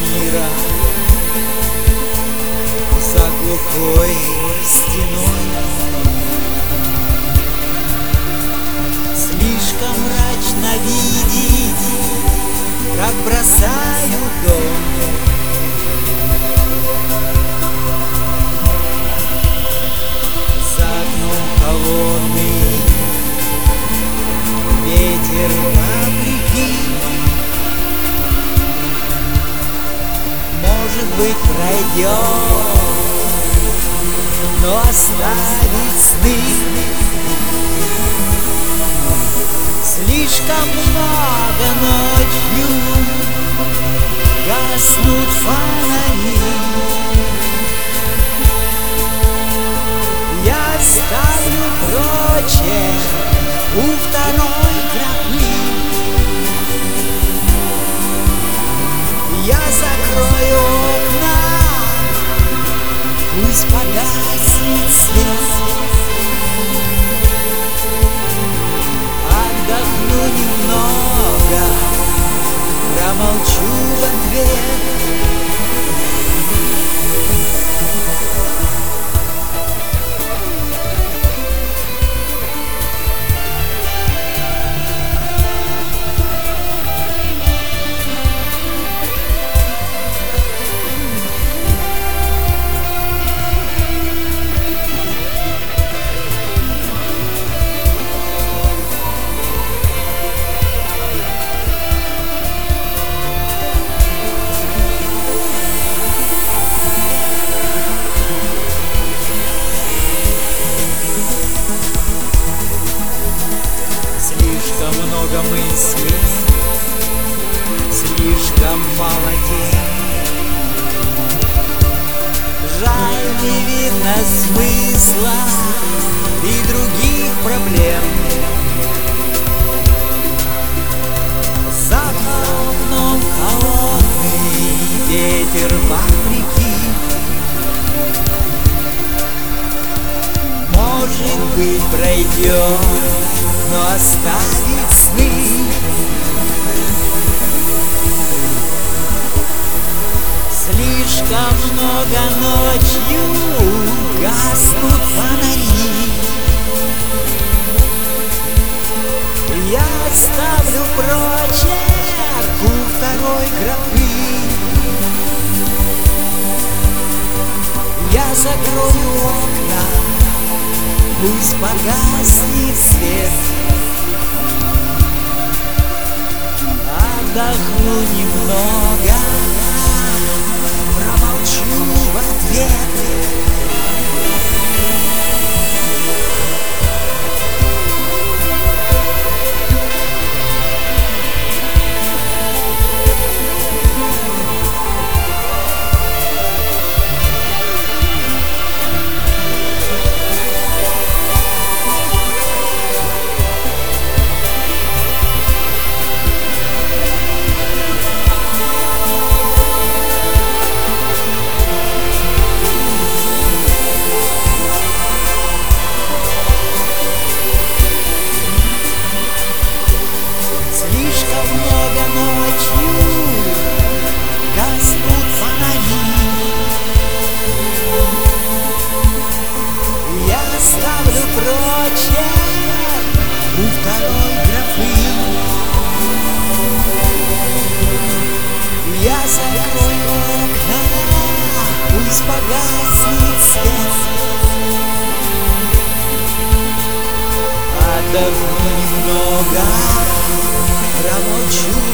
мира за глухой стеной. Слишком мрачно видеть, как бросают дом. За окном холодный ветер вопреки. Может быть, пройдет, но оставит сны. Слишком много ночью гаснут фонари. Я ставлю прочее у второй гробы. Я закрою окна, пусть погаснет свет. Отдохну немного, промолчу в ответ. Слишком много мыслей, слишком мало дел. Жаль, не видно смысла и других проблем. За окном холодный ветер вопреки. Может быть, пройдет, но оставит сны. Слишком много ночью гаснут фонари. Я ставлю прочерк у второй гробы. Я закрою окна, пусть погаснет свет. Отдохну немного, промолчу в ответ. Ночью гаснут фонари. Я ставлю прочерк у второй гробы. Я закрою окна, пусть погаснет свет. Отдохну немного, промолчу